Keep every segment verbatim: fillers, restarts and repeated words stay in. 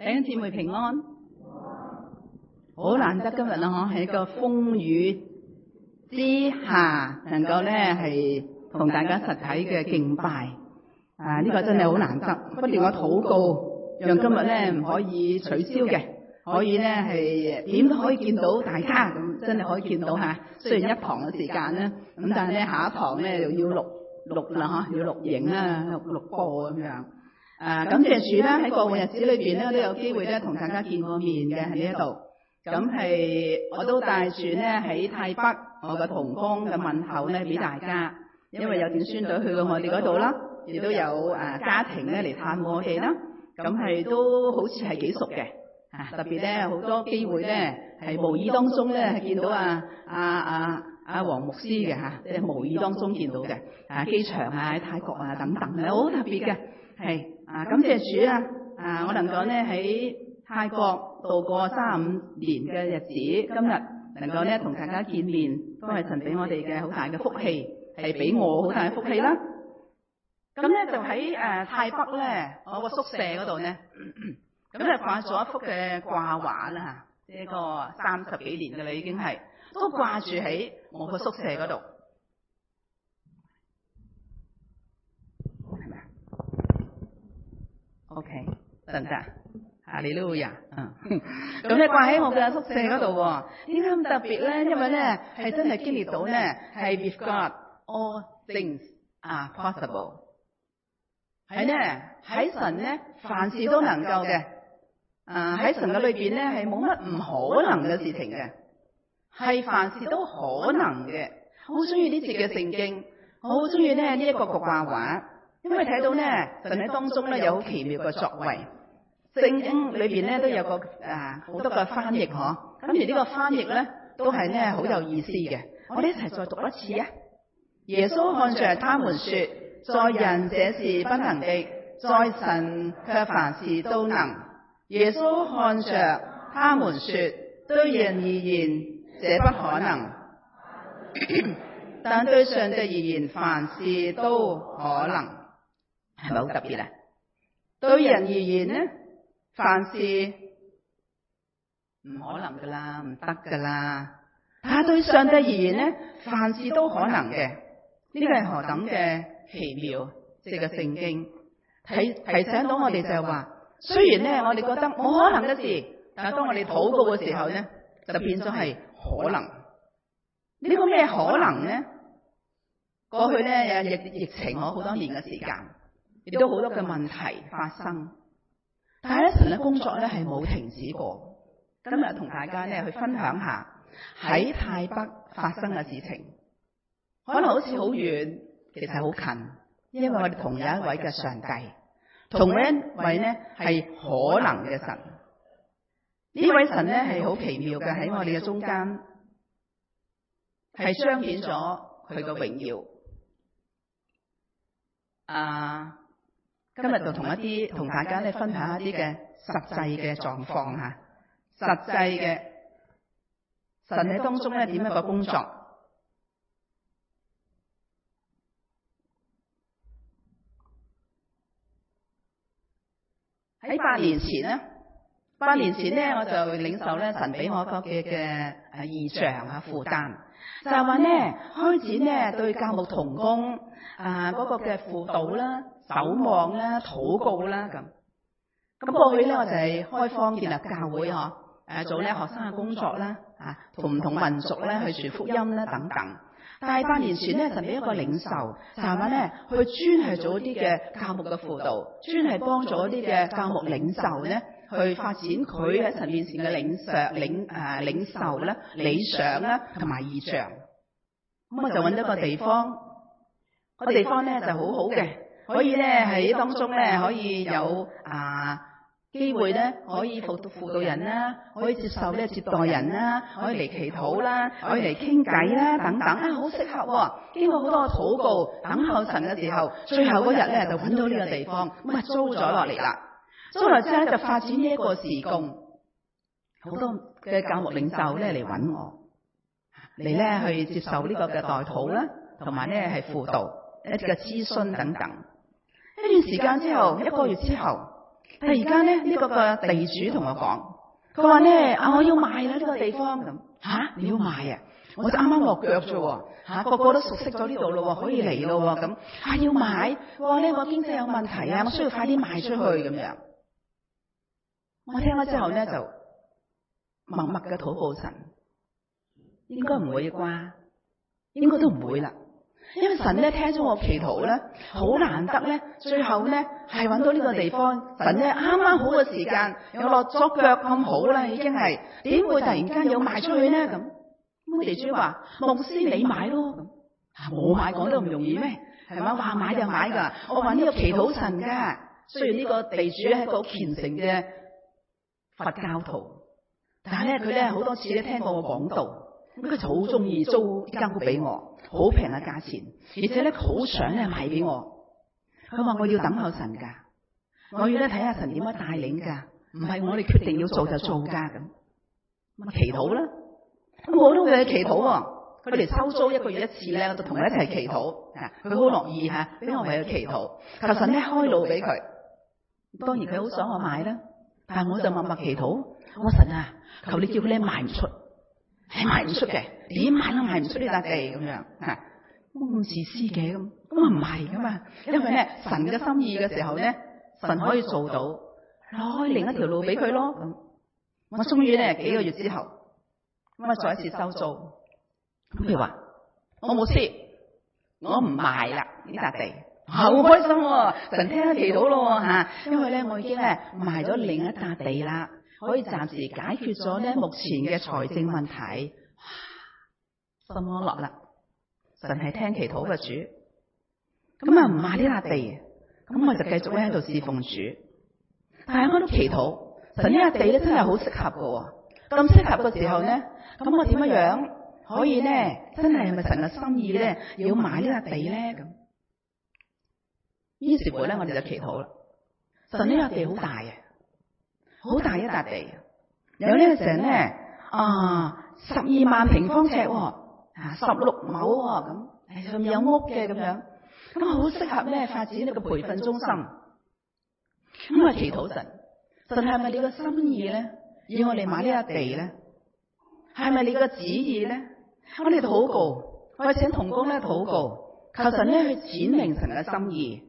弟兄姊妹平安，好難得今日啦，嗬，喺個風雨之下，能夠咧係同大家實體嘅敬拜，啊，呢、這個真係好難得。不斷我禱告，讓今日咧唔可以取消嘅，可以咧係點都可以見到大家，咁真係可以見到吓。雖然一堂嘅時間咧，咁但係咧下一堂咧又要錄錄啦，嗬，要錄影啦，錄錄播咁樣。啊，感謝主啦！喺過往日子裏邊咧，都有機會咧同大家見過面嘅喺呢一度。咁係我都帶住咧喺太北我嘅同工嘅問候咧俾大家，因為有短宣隊去到我哋嗰度啦，亦都有誒家庭咧嚟探我哋啦。咁係都好似係幾熟嘅，啊特別咧好多機會咧係無意當中咧係見到啊啊啊啊黃牧師嘅嚇，即係無意當中見到嘅，啊機場啊喺泰國啊等等係好特別嘅，係。啊，感謝主啊！啊，我能夠咧喺泰國度過三十五年嘅日子，今日能夠咧同大家見面，都係神俾我哋嘅好大嘅福氣，係俾我好大嘅福氣啦。咁咧就喺誒、呃、泰北咧，我個宿舍嗰度咧，咁就掛咗一幅嘅掛畫啦嚇，呢個三十幾年嘅啦已經係，都掛住喺我個宿舍嗰度。OK， 得唔得？哈利路亞，嗯，咁咧掛喺我嘅宿舍嗰度喎。點解咁特別咧？因為咧係真係經歷到咧係 with God all things are possible， 係咧喺神咧凡事都能夠嘅。啊喺神嘅裏邊咧係冇乜唔可能嘅事情嘅，係凡事都可能嘅。我好中意呢節嘅聖經，我好中意咧呢一個個掛畫。因為睇到咧，神喺當中咧有好奇妙嘅作為，聖經裏邊咧都有個誒好多嘅翻譯嗬，咁而呢個翻譯咧都係咧好有意思嘅。我哋一齊再讀一次啊！耶穌看着他們說，在人這是不能的，在神卻凡事都能。耶穌看着他們說，對人而言這不可能，但對上帝而言凡事都可能。係咪好特別啊？對人而言呢，凡事唔可能噶啦，唔得噶啦。但係對上帝而言呢，凡事都可能嘅。呢個係何等嘅奇妙！即係個聖經提提醒到我哋就係話，雖然呢我哋覺得冇可能嘅事，但係當我哋禱告嘅時候呢，就變咗係可能。呢個咩可能呢？過去呢有疫疫情我好多年嘅時間。亦都好多嘅問題發生，但係咧神嘅工作咧係冇停止過。今日同大家咧去分享下喺泰北發生嘅事情，可能好似好遠，其實好近，因為我哋同有一位嘅上帝，同一位呢係可能嘅神。呢位神咧係好奇妙嘅，喺我哋嘅中間，係彰顯咗佢嘅榮耀。啊！今日就同一啲同大家咧分享一啲嘅實際嘅狀況吓，實際嘅神喺當中咧點樣個工作？喺八年前咧，八年前咧我就領受咧神俾我個嘅嘅誒異象啊負擔，就係話咧開展咧對教牧同工啊嗰個嘅輔導啦。守望啦、禱告啦咁，咁過去咧我就係開荒建立教會嗬，誒做咧學生嘅工作啦，啊同唔同民族咧去傳福音啦等等。但係八年前咧神俾一個領受，就係話咧去專係做一啲嘅教牧嘅輔導，專係幫助一啲嘅教牧領袖咧去發展佢喺神面前嘅領受領誒領受啦、理想啦同埋異象。咁我就揾咗個地方，個地方咧就好好嘅。可以咧喺當中咧可以有啊機會咧可以輔輔導人啦，可以接受咧接待人啦，可以嚟祈禱啦，可以嚟傾偈啦等等啊，好適合喎。經過好多嘅禱告等候神嘅時候，最後嗰日咧就揾到呢個地方，咁啊租咗落嚟啦。租落之後就發展呢一個事工，好多嘅教牧領袖咧嚟揾我嚟咧去接受呢個嘅代禱啦，同埋咧係輔導一啲嘅諮詢等等。一段時間之後，一個月之後， 但係而家咧呢個個地主同我講，佢話咧啊我要賣啦呢個地方咁。吓，你要賣啊？我就啱啱落腳啫，吓個個都熟悉咗呢度咯，可以嚟咯咁。啊要買，哇呢個經濟有問題啊，我需要快啲賣出去咁樣。我聽咗之後咧就默默嘅禱告神，應該唔會啩，應該都唔會啦。因為神咧聽咗我祈禱咧，好難得咧，最後咧係揾到呢個地方，神咧啱啱好嘅時間，又落咗腳咁好啦，已經係點會突然間要賣出去呢？咁咁地主話：牧師你買咯，咁我買講得咁容易咩？係咪話買就買噶？我話呢個祈禱神噶。雖然呢個地主係一個虔誠嘅佛教徒，但係咧佢咧好多次咧聽過我講道，咁佢就好中意租呢間屋俾我。好平嘅價錢，而且咧好想咧賣俾我。佢話我要等候神噶，我要咧睇下神點樣帶領噶，唔係我哋決定要做就做噶咁。咁祈禱啦，咁我都會去祈禱。佢哋收租一個月一次咧，我就同佢一齊祈禱。啊，佢好樂意吓，俾我為佢祈禱，求神咧開路俾佢。當然佢好想我買啦，但係我就默默祈禱。我話神啊，求你叫佢咧賣唔出。係賣唔出嘅，點賣都賣唔出呢笪地咁樣吓，咁自私嘅咁，咁啊唔係噶嘛，因為咧神嘅心意嘅時候咧，神可以做到，攞開另一條路俾佢咯。咁我終於咧幾個月之後，咁啊再一次收租，咁佢話我冇事，我唔賣啦呢笪地，好開心喎，神聽得祈禱咯吓，因為咧我已經咧賣咗另一笪地啦。可以暫時解決咗咧目前嘅財政問題，心安樂啦。神係聽祈禱嘅主，咁啊唔賣呢笪地，咁我就繼續咧喺度侍奉主。但係我都祈禱，神呢笪地咧真係好適合嘅，咁適合嘅時候咧，咁我點樣樣可以咧真係係咪神嘅心意咧要買呢笪地咧咁？於是乎咧我哋就祈禱啦。神呢笪地好大嘅。好大一笪地，有呢成咧啊十二萬平方尺，啊十六畝咁，係上面有屋嘅咁樣，咁好適合咧發展呢個培訓中心。咁啊祈禱神，神係咪你個心意咧？要我哋買呢笪地咧？係咪你個旨意咧？我哋禱告，我哋請同工咧禱告，求神咧去展明神嘅心意。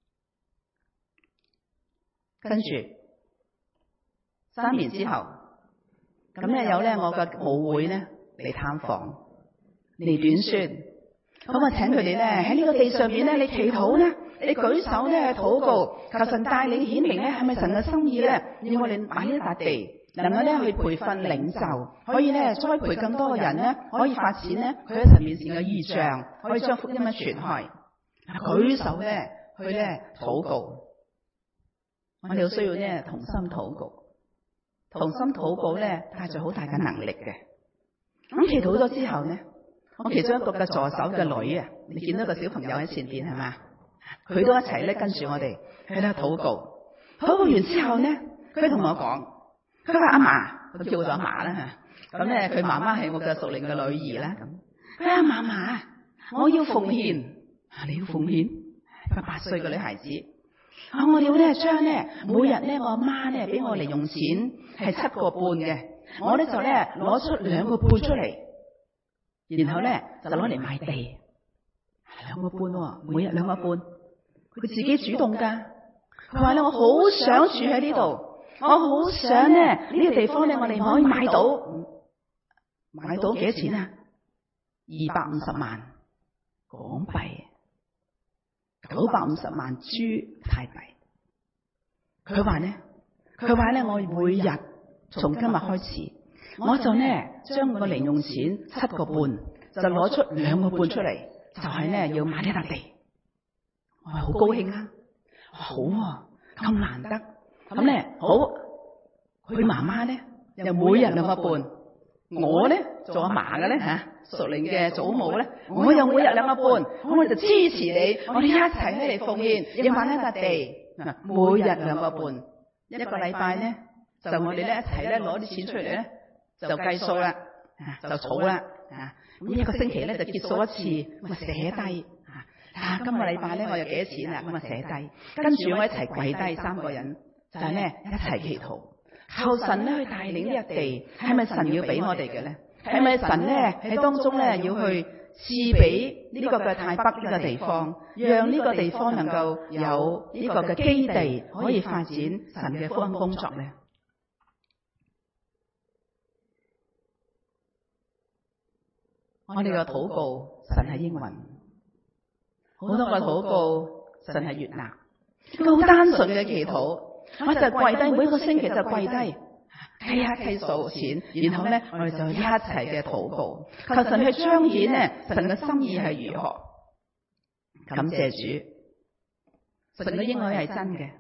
跟住。三年之後，咁咧有咧我嘅母會咧嚟探訪，嚟短宣，咁啊請佢哋咧喺呢個地上邊咧，你祈禱咧，你舉手咧禱告，求神帶領顯明咧係咪神嘅心意咧？要我哋買呢一笪地，能夠咧去培訓領袖，可以咧栽培更多嘅人咧，可以發展咧佢喺神面前嘅異象，可以將福音咧傳開。舉手咧去咧禱告，我哋好需要咧同心禱告。同心禱告咧，帶住好大嘅能力嘅。咁祈禱咗之後咧，我其中一個嘅助手嘅女啊，你見到個小朋友喺前邊係嘛？佢都一齊咧跟住我哋喺度禱告。禱告完之後咧，佢同我講，佢話阿嫲，佢叫咗阿嫲啦吓。咁咧佢媽媽係我嘅屬靈嘅女兒啦。咁，佢話嫲嫲，我要奉獻，你要奉獻？一個八歲嘅女孩子。啊！我要咧將咧每日咧我阿媽咧俾我零用錢係七個半嘅，我咧就咧攞出兩個半出嚟，然後咧就攞嚟買地，兩個半喎，每日兩個半，佢自己主動噶。佢話咧我好想住喺呢度，我好想咧呢個地方咧我哋可以買到，買到幾多錢啊？二百五十萬港幣。九百五十萬銖泰幣。佢話咧，佢話咧，我每日從今日開始，我就咧將個零用錢七個半，就攞出兩個半出嚟，就係咧要買呢笪地。我係好高興啊！好啊，咁難得，咁咧好，佢媽媽咧又每日兩個半，我咧做阿嫲嘅咧吓。屬靈嘅祖母咧，我又每日兩個半，我哋就支持你，我哋一齊咧嚟奉獻，要買呢笪地，每日兩個半，一個禮拜咧就我哋咧一齊咧攞啲錢出嚟咧就計數啦，就儲啦，咁一個星期咧就結數一次，咁啊寫低，啊今個禮拜咧我有幾多錢啊，咁啊寫低，跟住我一齊跪低三個人就係咧一齊祈禱，求神咧去帶領呢個地，係咪神要俾我哋嘅咧？係咪神咧喺當中咧要去賜俾呢個嘅泰北呢個地方，讓呢個地方能夠有呢個嘅基地可以發展神嘅福音工作咧？我哋嘅禱告，神係應允；好多嘅禱告，神係悅納。一個好單純嘅祈禱，我就跪低，每一個星期就跪低，計一計數錢，然後咧我哋就一齊嘅禱告，求神去彰顯咧神嘅心意係如何。感謝主，神嘅應許係真嘅。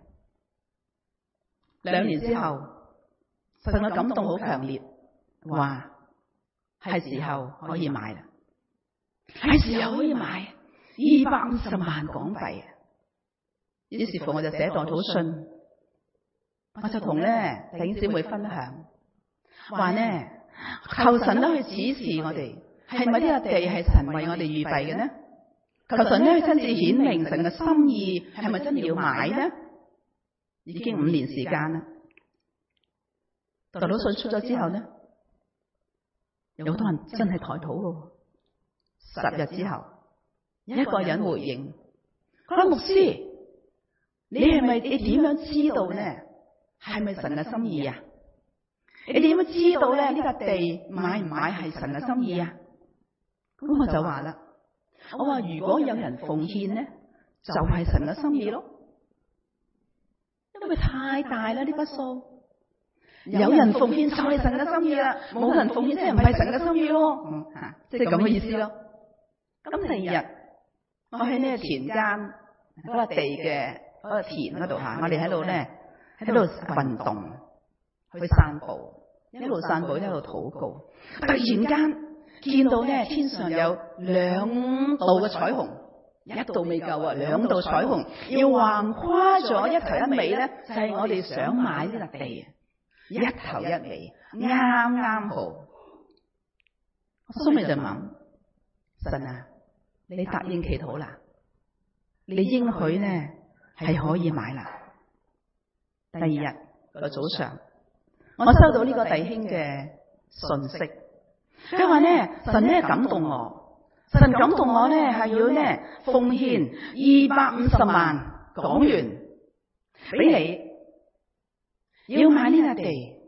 兩年之後，神嘅感動好強烈，話係時候可以買啦，係時候可以買二百五十萬港幣。於是乎我就寫代禱信，我就同咧弟兄姊妹分享，話呢求神都去指示我哋，係咪呢個地係神為我哋預備嘅呢？求神咧去親自顯明神嘅心意，係咪真係要買呢？已經五年時間啦，代禱信出咗之後呢，有好多人真係抬禱嘅。十日之後，一個人回應，佢話牧師，你係咪你點樣知道呢？係咪神嘅心意啊？你點樣知道咧？呢個地買唔買係神嘅心意啊？咁我就話啦，我話如果有人奉獻呢，就係神嘅心意咯，因為太大啦呢筆數。有人奉獻就係神嘅心意啦，冇人奉獻即係唔係神嘅心意咯。嗯，吓，即係咁嘅意思咯。咁第二日，我喺呢個田間嗰個地嘅嗰個田嗰度吓，我哋喺度咧喺度運動，去散步，一路散步一路禱告。突然間見到咧天上有兩道嘅彩虹，一道未夠啊，兩道彩虹要橫跨咗一頭一尾咧，就係我哋想買呢笪地，一頭一尾啱啱好。我心裏就諗，神啊，你答應祈禱啦，你應許呢係可以買啦。第二日個早上，我收到呢個弟兄嘅信息，佢話呢神呢感動我，神感動我呢係要呢奉獻二百五十萬港元俾你，要買呢笪地，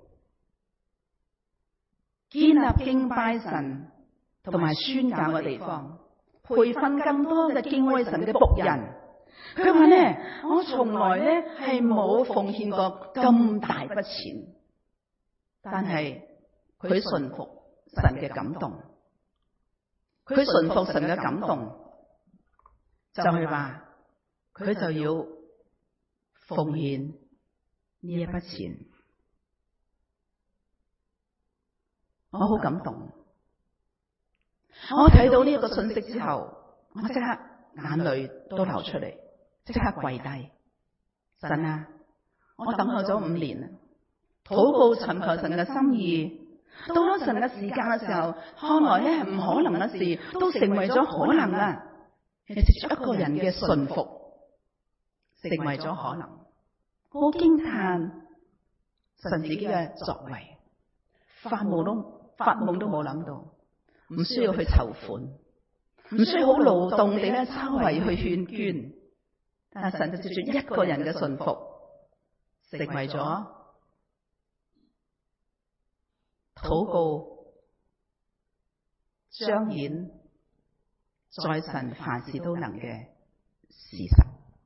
建立敬拜神同埋宣教嘅地方，培訓更多嘅敬畏神嘅僕人。佢話呢，我從來呢係冇奉獻過咁大筆錢，但係佢順服神嘅感動，佢順服神嘅感動，就係話佢就要奉獻呢一筆錢。我好感動，我睇到呢一個信息之後，我即刻眼淚都流出嚟，即刻跪低。神啊，我等候咗五年啦，禱告尋求神嘅心意，到咗神嘅時間嘅時候，看來咧唔可能嘅事都成為咗可能啦。係藉住一個人嘅順服，成為咗可能。我好驚嘆神自己嘅作為，發夢都發夢都冇諗到，唔需要去籌款，唔需要好勞動地咧周圍去勸捐，但係神就藉住一個人嘅順服，成為咗禱告彰顯在神凡事都能嘅事實。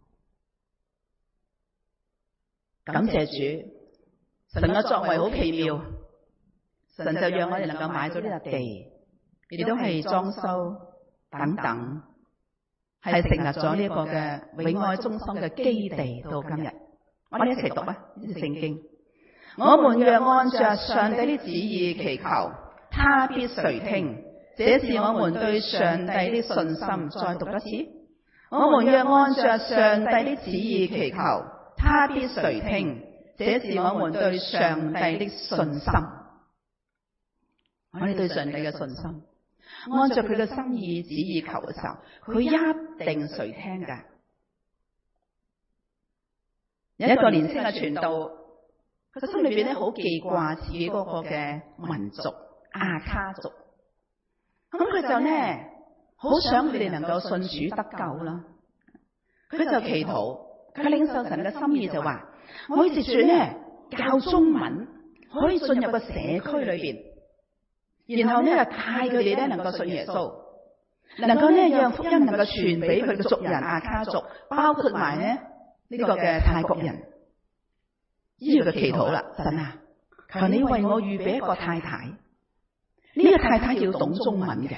感謝主，神嘅作為好奇妙，神就讓我哋能夠買咗呢笪地，亦都係裝修等等，係成立咗呢一個嘅永愛中心嘅基地到今日。我哋一齊讀啊呢段聖經。我們若按着上帝的旨意祈求，他必垂聽。這是我們對上帝的信心。再讀一次。我們若按着上帝的旨意祈求，他必垂聽。這是我們對上帝的信心。我哋對上帝嘅信心，按照佢嘅心意旨意求嘅時候，佢一定垂聽㗎。 有一個年輕嘅傳道，佢心裏邊咧好記掛自己嗰個嘅民族亞卡族，咁佢就咧好想佢哋能夠信主得救啦。佢就祈禱，佢領受神嘅心意就話：我可以藉住咧教中文，可以進入個社區裏邊，然後咧就帶佢哋咧能夠信耶穌，能夠咧讓福音能夠傳俾佢嘅族人亞卡族，包括埋咧呢個嘅泰國人。呢個嘅祈禱啦，神啊，求你為我預備一個太太，呢個太太要懂中文嘅，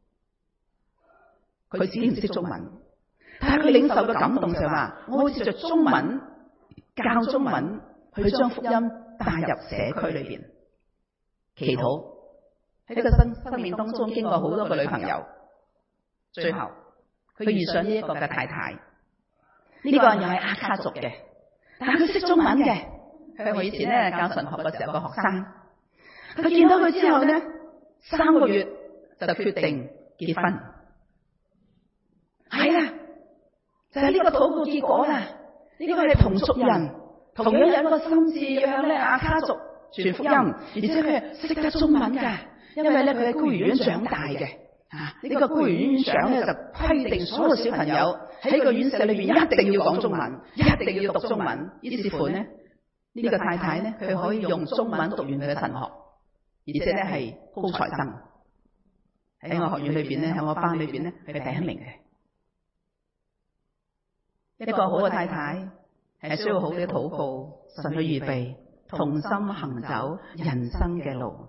佢自己唔識中文。但係佢領受嘅感動就係話，我好似着中文教中文，去將福音帶入社區裏邊。祈禱喺個生生命當中經過好多個女朋友，最後佢遇上呢一個嘅太太，呢、這個人又係亞卡族嘅，但係佢識中文嘅。喺我以前咧教神學嘅時候，個學生佢見到佢之後咧，三個月就決定結婚，係啦。就係呢個禱告結果啦！呢個係同族人，同樣有一個心志要向咧亞卡族傳福音，而且佢係識得中文㗎，因為咧佢喺孤兒院長大嘅。啊，呢個孤兒院院長咧就規定所有小朋友喺個院舍裏邊一定要講中文，一定要讀中文。於是乎呢，呢個太太咧佢可以用中文讀完佢嘅神學，而且咧係高材生。喺我學院裏邊咧，喺我班裏邊咧係第一名嘅。一個好嘅太太係需要好嘅禱告，神去預備，同心行走人生嘅路。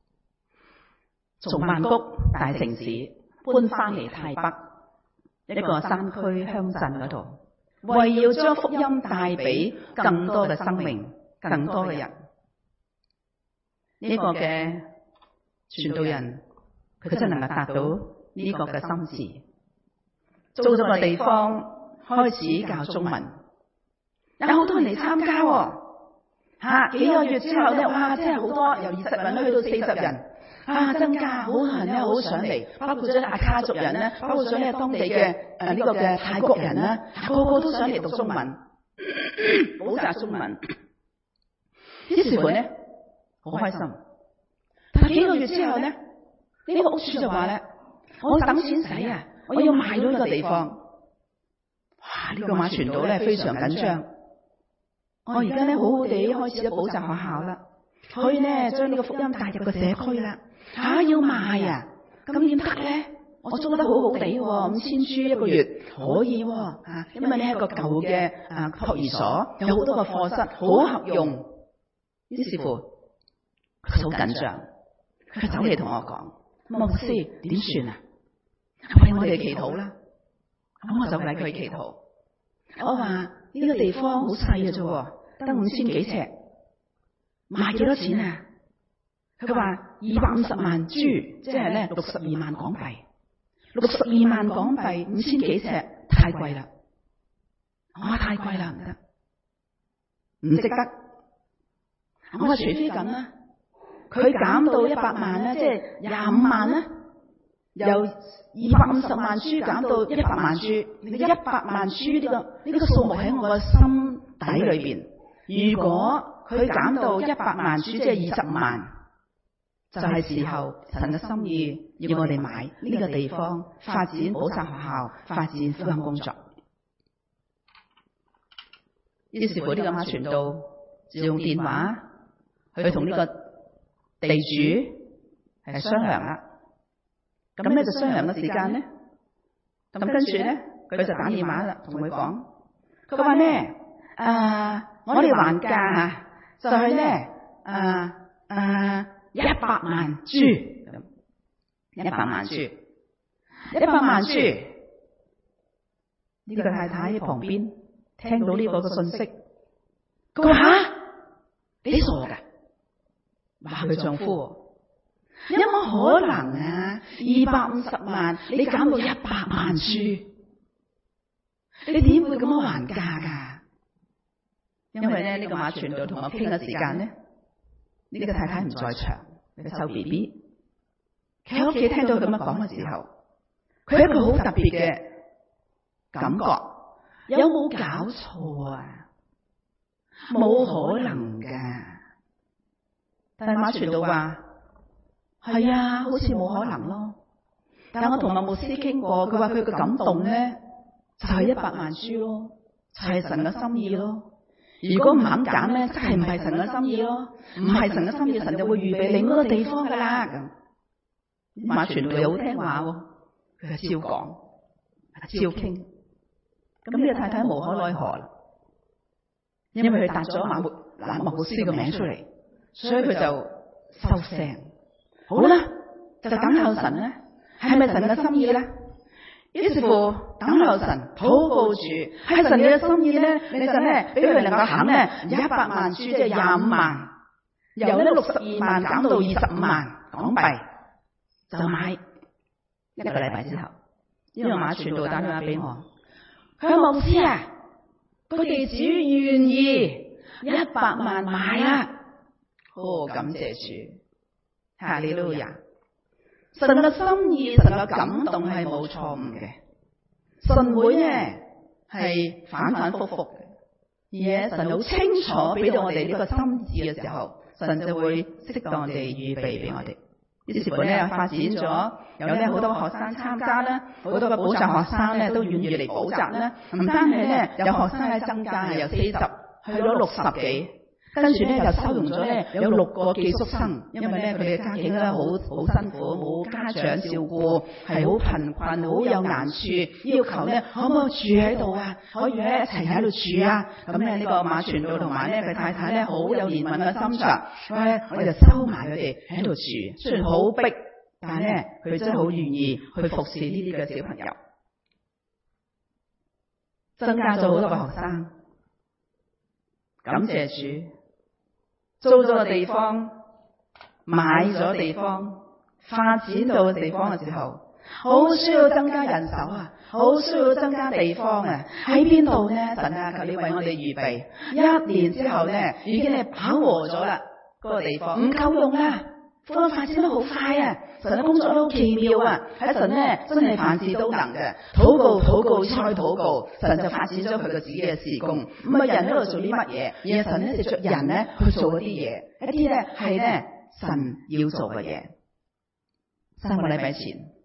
從曼谷大城市搬翻嚟泰北一個山區鄉鎮嗰度，為要將福音帶俾更多嘅生命、更多嘅人。呢個嘅傳道人，佢真係能夠達到呢個嘅心志，租咗個地方。開始教中文，有好多人嚟參加喎，吓幾個月之後咧，哇，真係好多，由二十人去到四十人，啊，增加，好多人咧好想嚟，包括咗亞卡族人咧，包括咗咧當地嘅誒呢個嘅泰國人啦，個個都想嚟讀中文，補習中文。於是乎咧，好開心。但係幾個月之後咧，呢、這個屋主就話咧，我等錢使啊，我要賣咗呢個地方。哇！呢、這個馬傳道咧非常緊張，我而家咧好好地開始咗補習學校啦，可以咧將呢個福音帶入個社區啦。吓、啊、要賣啊，咁點得咧？我租得好好地，五千銖一個月可以喎、啊。吓、啊，因為呢係一個舊嘅啊托兒所，有好多個課室，好合用。於是乎，佢好緊張，佢走嚟同我講：牧師點算啊？為我哋祈禱啦。咁我就為佢祈禱。我話呢個地方好細嘅啫，得五千幾尺，賣幾多錢啊？佢話二百五十萬銖，即係咧六十二萬港幣。六十二萬港幣，五千幾尺，太貴啦！我話太貴啦，唔得，唔值得。我話除非咁啦，佢減到一百萬啦，即係廿五萬啦。由二百五十萬銖減到一百萬銖，一百萬銖呢個呢個數目喺我嘅心底裏邊。如果佢減到一百萬銖，即係二十五萬，就係時候神嘅心意要我哋買呢個地方，發展補習學校，發展福音工作。於是乎呢個馬傳道就用電話去同呢個地主係商量啦。咁咧就商量嘅時間咧，咁跟住咧佢就打電話啦，同佢講，佢話咧，啊，我哋還價吓，就係咧，啊啊一百萬銖，一百萬銖，一百萬銖。呢個太太喺旁邊聽到呢個嘅信息，佢話吓，你傻噶？話佢丈夫。有冇可能啊？二百五十萬，你減到一百萬銖，你點會咁樣還價噶？因為咧呢個馬傳道同我傾嘅時間咧，呢個太太唔在場，佢湊 B B。佢喺屋企聽到佢咁樣講嘅時候，佢有一個好特別嘅感覺，有冇搞錯啊？ 冇可能噶。但係馬傳道話係啊，好似冇可能咯。但係我同麥牧師傾過，佢話佢嘅感動咧就係一百萬書咯，就係神嘅心意咯。如果唔肯揀咧，真係唔係神嘅心意咯，唔係神嘅心意，神就會預備另一個地方噶啦。咁馬傳道又好聽話，佢就照講，照傾。咁呢個太太無可奈何啦，因為佢答咗馬牧嗱麥牧師嘅名出嚟，所以佢就收聲。好啦，就等候神咧，係咪神嘅心意咧？於是乎等候神，禱告住係神嘅心意咧，你就咧俾佢能夠肯咧一百萬書，即係廿五萬，由呢六十二萬減到二十五萬港幣，就買一個禮拜之後，呢個馬傳道打電話俾我，佢話牧師啊，個地主願意一百萬買啦。哦，感謝主，哈利路亞。神嘅心意，神嘅感動係冇錯誤嘅。神會呢係反反复复嘅，而且神好清楚俾到我哋呢個心志嘅時候，神就會適當地預備俾我哋。於是乎咧，發展咗有咧好多學生參加啦，好多嘅補習學生咧都願意嚟補習啦。唔單係咧有學生咧增加，由四十去咗六十幾。跟住咧就收容咗咧有六個寄宿生，因為咧佢哋嘅家境咧好好辛苦，冇家長照顧，係好貧困，好有難處，要求咧可唔可以住喺度啊？可以咧一齊喺度住啊？咁咧呢個馬傳道同埋咧佢太太咧好有憐憫嘅心腸，所以咧我就收埋佢哋喺度住，雖然好逼，但係咧佢真係好願意去服侍呢啲嘅小朋友，增加咗好多個學生，感謝主。租咗個地方，買咗地方，發展到個地方嘅時候，好需要增加人手啊，好需要增加地方啊。喺邊度呢？神啊，求你為我哋預備。一年之後呢，已經係飽和咗啦，嗰個地方唔夠用啦，福音發展得好快啊！神嘅工作都好奇妙啊！喺神呢，真係凡事都能嘅，禱告禱告再禱告，神就發展咗佢嘅自己嘅事工。唔係人喺度做啲乜嘢，而係神咧藉着人咧去做嗰啲嘢，一啲咧係咧神要做嘅嘢。三個禮拜前，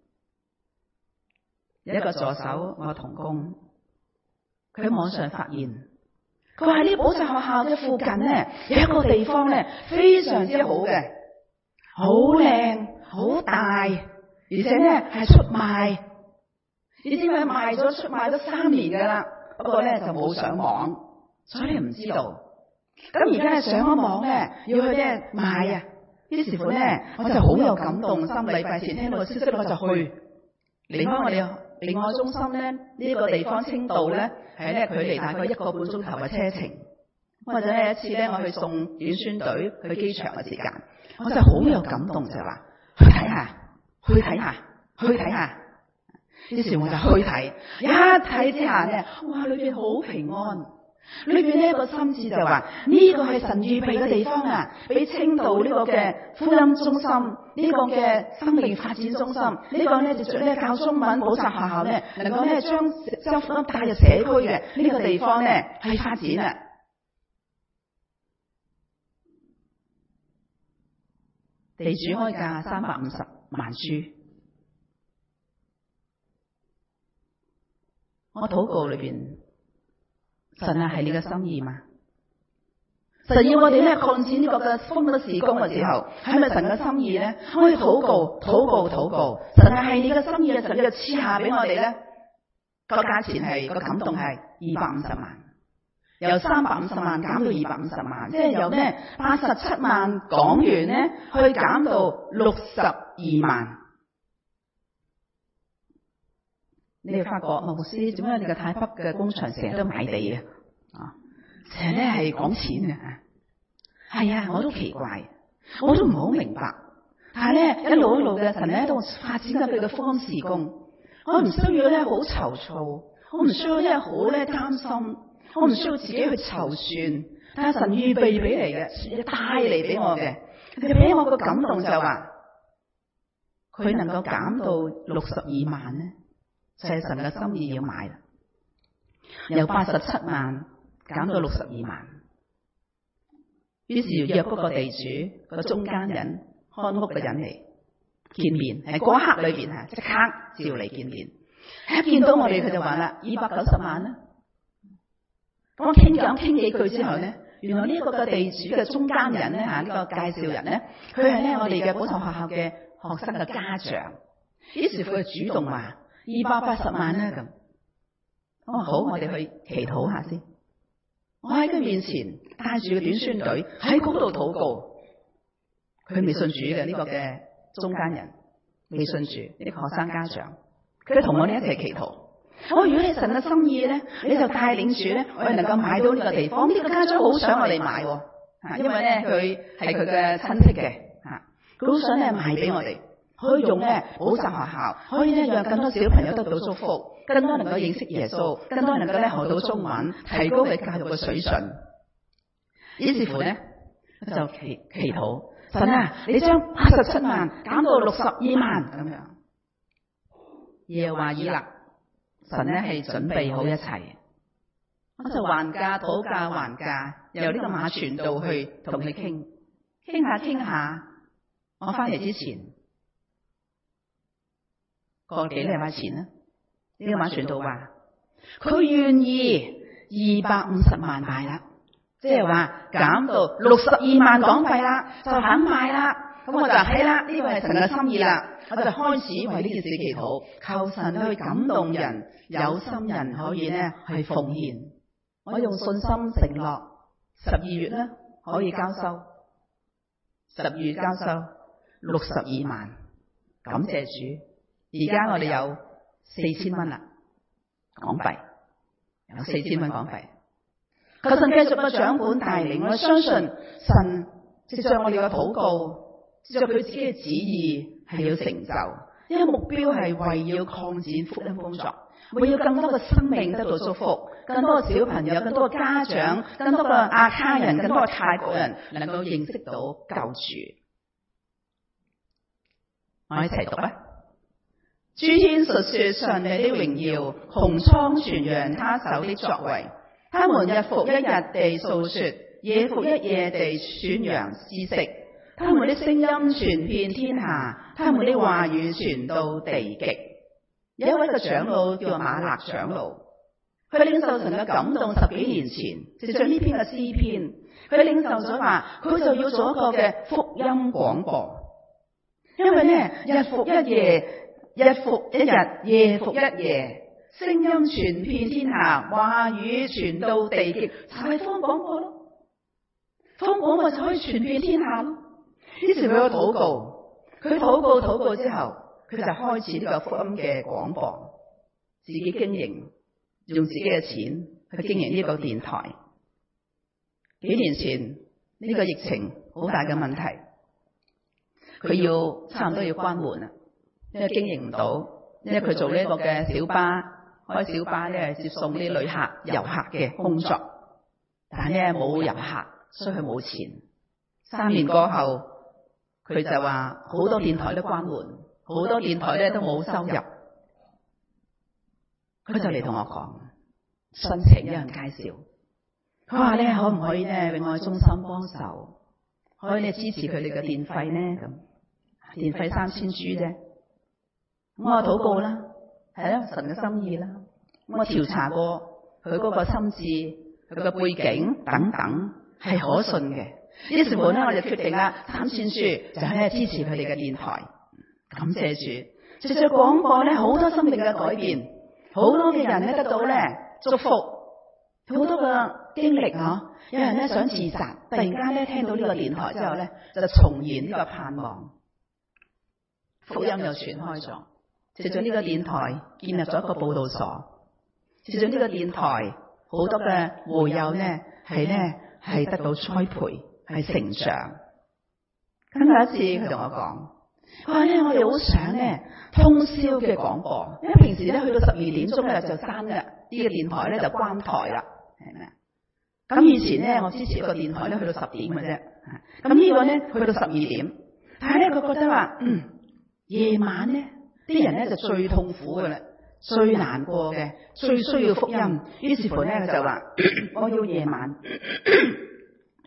有一個助手我同工，佢喺網上發現，佢話喺呢補習學校嘅附近咧有一個地方咧非常之好嘅，好靚。好大，而且咧係出賣，已經係賣咗出賣咗三年噶啦。不過咧就冇上網，所以你唔知道。咁而家咧上咗網咧，要去咧買啊。於是乎咧，我就好有感動。三個禮拜前聽到個消息，我就去離開我哋離愛中心咧呢、這個地方青島咧，係咧距離大概一個半鐘頭嘅車程。或者有一次咧，我去送短宣隊去機場嘅時間，我就好有感動，就係話。去睇下，去睇下，去睇下。於是我就去睇，一睇之下咧，哇！裏邊好平安，裏邊呢一個心志就話呢個係神預備嘅地方啊，俾青島呢個嘅福音中心，呢個嘅生命發展中心，呢個咧就做咧教中文補習學校咧，能夠咧將將福音帶入社區嘅呢個地方咧係發展啊。地主開價三百五十萬書，我禱告裏邊，神啊係你嘅心意嘛？神要我哋咧擴展呢個嘅福音嘅事工嘅時候，係咪神嘅心意咧？可以禱告、禱告、禱告，神啊係你嘅心意啊！神就賜下俾我哋咧，個價錢係個感動係二百五十萬。由三百五十萬減到二百五十萬，即係由咧八十七萬港元咧去減到六十二萬。你哋發覺牧師點解你嘅太北嘅工場成日都買地嘅啊？成日咧係講錢嘅，係啊，我都奇怪，我都唔好明白。但係咧一路一路嘅神咧喺度發展緊佢嘅福音事工，我唔需要咧好躊躇，我唔需要咧好咧擔心。我唔需要自己去籌算，但係神預備俾嚟嘅，帶嚟俾我嘅，佢俾我個感動就話，佢能夠減到六十二萬咧，就係神嘅心意要買啦。由八十七萬減到六十二萬， 於是約嗰個地主、個中間人、看屋嘅人嚟見面，喺嗰一刻裏邊啊，即刻召嚟見面。一見到我哋，佢就話啦：二百九十萬啦。咁我傾講傾幾句之後咧，原來呢一個嘅地主嘅中間人咧嚇，呢、這個介紹人咧，佢係咧我哋嘅補習學校嘅學生嘅家長。於是佢就主動話：二百八十萬啦咁。我話好，我哋去祈禱下先。我喺佢面前帶住個短宣隊喺嗰度禱告。佢未信主嘅呢、這個嘅中間人未信主，呢啲學生家長，佢同我哋一齊祈禱。我如果你神嘅心意咧，你就帶領住咧，我哋能夠買到呢個地方。呢、這個家長好想我哋買，吓，因為咧佢係佢嘅親戚嘅，吓，佢好想咧賣俾我哋，可以用咧補習學校，可以咧讓更多小朋友得到祝福，更多能夠認識耶穌，更多能夠咧學到中文，提高佢教育嘅水準。於是乎咧就祈祈禱，神啊，你將八十七萬減到六十二萬咁樣。耶和華以勒。神咧係準備好一切，我就還價討價還價，由呢個馬傳道去同佢傾，傾下傾下，我翻嚟之前個幾禮拜前呢，呢、這個馬傳道話佢願意二百五十萬買啦，即係話減到六十二萬港幣啦，就肯買啦。咁我就係啦，呢個係神嘅心意啦，我就開始為呢件事祈禱，求神去感動人，有心人可以呢去奉獻。我用信心承諾，十二月呢可以交收，十二月交收六十二萬，感謝主。而家我哋有四千蚊啦，港幣有四千蚊港幣。求神繼續嘅掌管帶領，我相信神藉着我哋嘅禱告。藉着佢自己嘅旨意係要成就，因為目標係為要擴展福音工作，為要更多嘅生命得到祝福，更多嘅小朋友、更多嘅家長、更多嘅亞他人、更多嘅泰國人能夠認識到救主。我一齊讀啊！諸天述說上帝的榮耀，穹蒼傳揚他手的作為。他們日復一日地訴說，夜復一夜地宣揚知識。他們的聲音傳遍天下，他們的話語傳到地極。有一位嘅長老叫馬勒長老，佢領受神嘅感動，十幾年前藉着呢篇嘅詩篇，佢領受咗話，佢就要做一個嘅福音廣播。因為呢，日復一夜，日復一日，夜復一夜，聲音傳遍天下，話語傳到地極，就係福音廣播咯。福音廣播就可以傳遍天下咯。於是佢個禱告，佢禱告禱告之後，佢就開始呢個福音嘅廣播，自己經營，用自己嘅錢去經營呢個電台。幾年前呢個疫情好大嘅問題，佢要差唔多要關門啦，因為經營唔到，因為佢做呢個嘅小巴，開小巴咧接送啲旅客、遊客嘅工作，但係咧冇遊客，所以佢冇錢。三年過後。佢就話好多電台都關門，好多電台咧都冇收入。佢就嚟同我講，申請有人介紹，佢話咧可唔可以咧永愛中心幫手，可以咧支持佢哋嘅電費呢？咁電費三千 G 啫。我話禱告啦，係啦，神嘅心意啦。我調查過佢嗰個心智、佢嘅背景等等係可信嘅。於是乎呢，我就決定啦，三千 G就係支持佢哋嘅電台。感謝主，藉着廣播咧，好多生命嘅改變，好多嘅人咧得到咧祝福，好多嘅經歷嗬。有人咧想自殺，突然間咧聽到呢個電台之後咧，就重燃呢個盼望，福音又傳開咗。藉着呢個電台建立咗一個佈道所，藉着呢個電台，好多嘅會友咧係咧係得到栽培。係成長。咁有一次佢同我講，佢話咧我哋好想咧通宵嘅廣播，因為平時咧去到十二點鐘咧就閂啦，呢個電台咧就關台啦，係咪啊？咁以前咧我支持一個電台咧去到十點嘅啫，咁呢個咧去到十二點，但係咧佢覺得話，嗯，夜晚咧啲人咧就最痛苦嘅啦，最難過嘅，最需要福音，於是乎咧佢就話我要夜晚。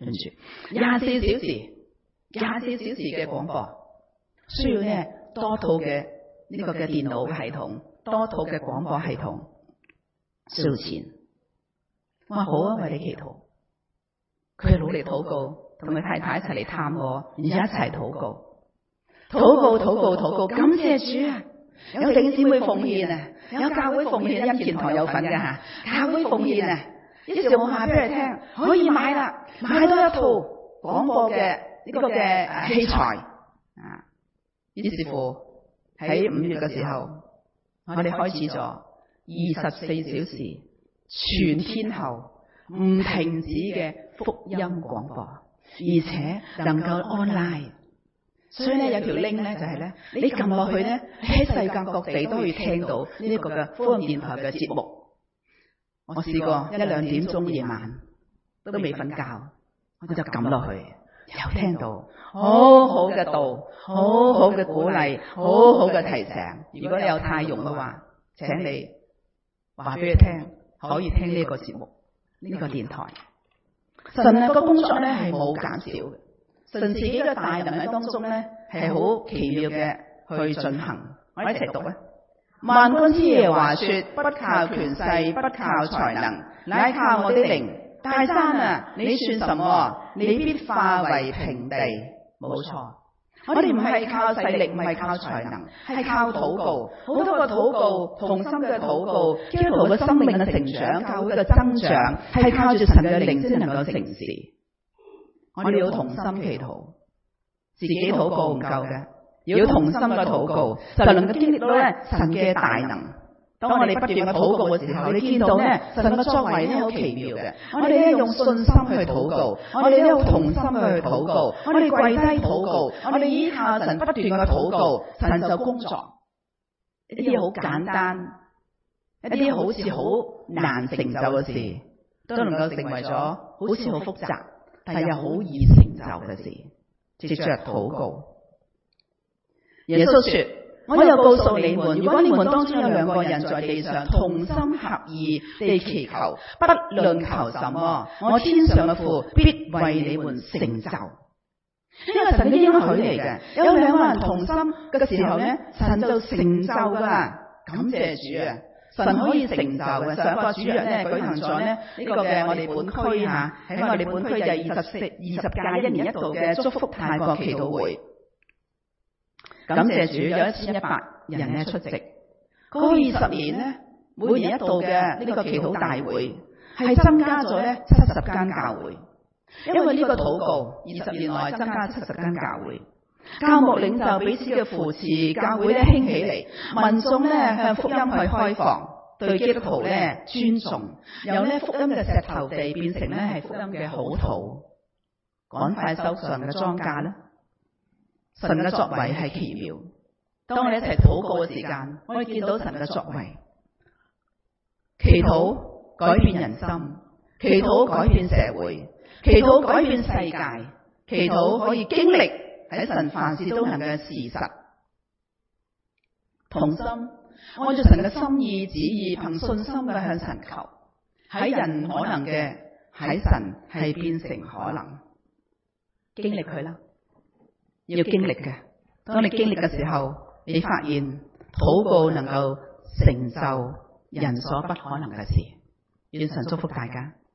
跟住廿四小時，廿四小時嘅廣播，需要呢多套嘅呢個嘅電腦系統，多套嘅廣播系統，需要錢。我話好啊，為你祈禱。佢努力禱告，同佢太太一齊嚟探我，然之後一齊禱告，禱告禱告禱告，感謝主啊！有弟兄姊妹奉獻啊，有教會奉獻，恩典堂有份㗎吓，教會奉獻啊！於是我話俾佢聽，可以買啦，買多一套廣播嘅呢個嘅器材啊！於是乎喺五月嘅時候，我哋開始咗二十四小時全天候唔停止嘅福音廣播，而且能夠 online。所以咧有條 link 咧就係咧，你撳落去咧喺世界各地都可以聽到呢一個嘅福音電台嘅節目。我試過一兩點鐘夜晚都未瞓覺，我就撳落去，又聽到好好嘅道，好好嘅鼓勵，好好嘅提醒。如果你有太用嘅話，請你話俾佢聽，可以聽呢個節目，呢個電台。神啊個工作咧係冇減少嘅。神自己嘅大能喺當中咧，係好奇妙嘅去進行。我哋一齊讀啊！萬軍之耶和華說：不靠權勢，不靠才能，乃靠我的靈。大山啊，你算什麼？你必化為平地。冇錯，我哋唔係靠勢力，唔係靠才能，係靠禱告。好多個禱告，同心嘅禱告，基督徒嘅生命嘅成長，教會嘅增長，係靠住神嘅靈先能夠成事。我哋要同心祈禱，自己禱告唔夠嘅，要同心嘅禱告，就能夠經歷到咧神嘅大能。當我哋不斷嘅禱告嘅時候，你見到咧神嘅作為咧好奇妙嘅。我哋咧用信心去禱告，我哋咧用同心去禱告，我哋跪低禱告，我哋依靠神不斷嘅禱告，神就工作。一啲好簡單，一啲好似好難成就嘅事，都能夠成為咗好似好複雜，但又好易成就嘅事，藉着禱告。耶穌說：我又告訴你們，如果你們當中有兩個人在地上同心合意地祈求，不論求什麼，我天上嘅父必為你們成就。呢個神嘅應許嚟嘅，有兩個人同心嘅時候咧，神就成就噶啦。感謝主啊！神可以成就嘅。上個主日咧舉行咗咧呢個嘅我哋本區吓，喺我哋本區就二十四二十屆一年一度嘅祝福泰國祈禱會。感謝主，有一千一百人咧出席。嗰二十年咧，每年一度嘅呢個祈禱大會係增加咗咧七十間教會，因為呢個禱告二十年內增加七十間教會。教牧領袖彼此嘅扶持，教會咧興起嚟，民眾咧向福音去開放，對基督徒咧尊重，由咧福音嘅石頭地變成咧係福音嘅好土，趕快收神嘅莊稼啦！神嘅作為係奇妙。當我哋一齊禱告嘅時間，我哋見到神嘅作為。祈禱改變人心，祈禱改變社會，祈禱改變世界，祈禱可以經歷喺神凡事都能嘅事實。同心按照神嘅心意旨意，憑信心嘅向神求，喺人唔可能嘅，喺神係變成可能。經歷佢啦，要經歷嘅。當你經歷嘅時候，你發現禱告能夠成就人所不可能嘅事。願神祝福大家。